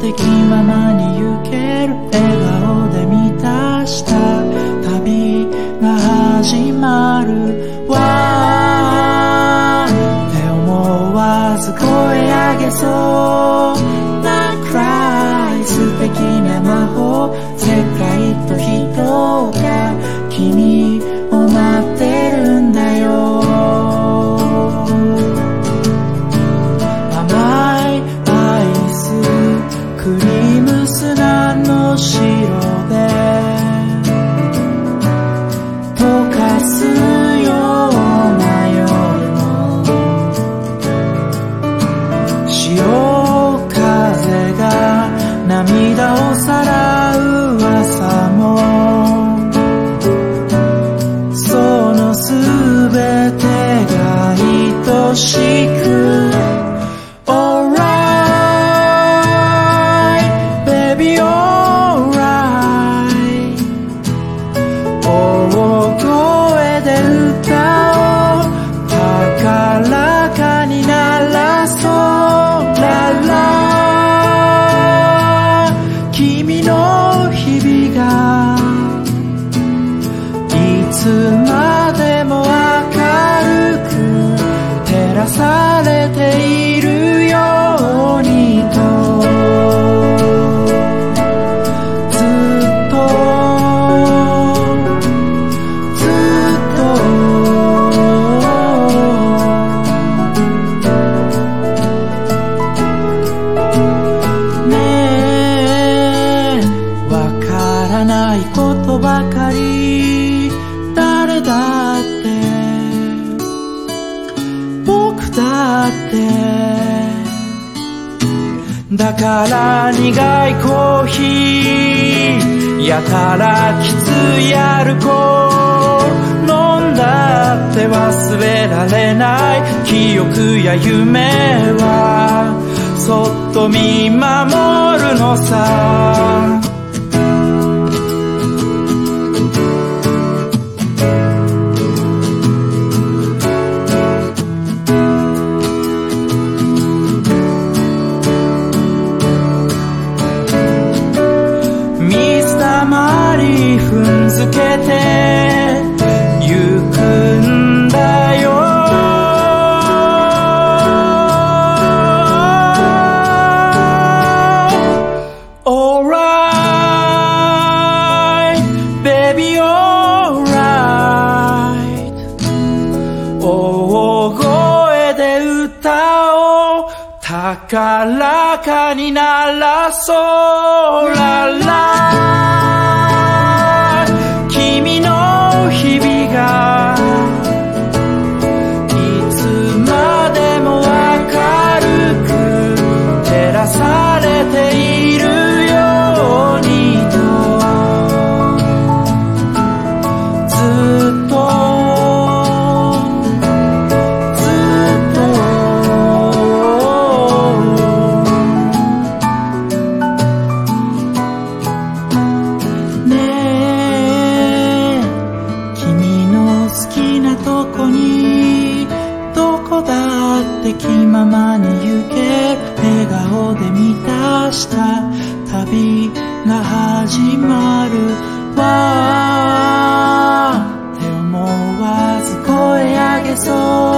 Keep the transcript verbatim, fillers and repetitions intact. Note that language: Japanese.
って気ままに行ける笑顔で満たした旅が始まるわって思わず声上げそうなくらい素敵な魔法世界と人が君を待ってるんだよ甘いアイスクリーム砂の白で溶かすような夜も潮風が涙をさらう朝もそのすべてが愛しくいつまでも明るく照らされているようにとずっとずっとねえわからないことばかり誰だって僕だってだから苦いコーヒーやたらきついアルコール飲んだって忘れられない記憶や夢はそっと見守るのさ踏んづけてゆくんだよ Alright baby alright 大声で歌おう高らかにならそうララ君の日々がいつまでも明るく照らされているようにとずっとずっとねえ好きなとこにどこだって気ままに行ける笑顔で満たした旅が始まるわって思わず声上げそう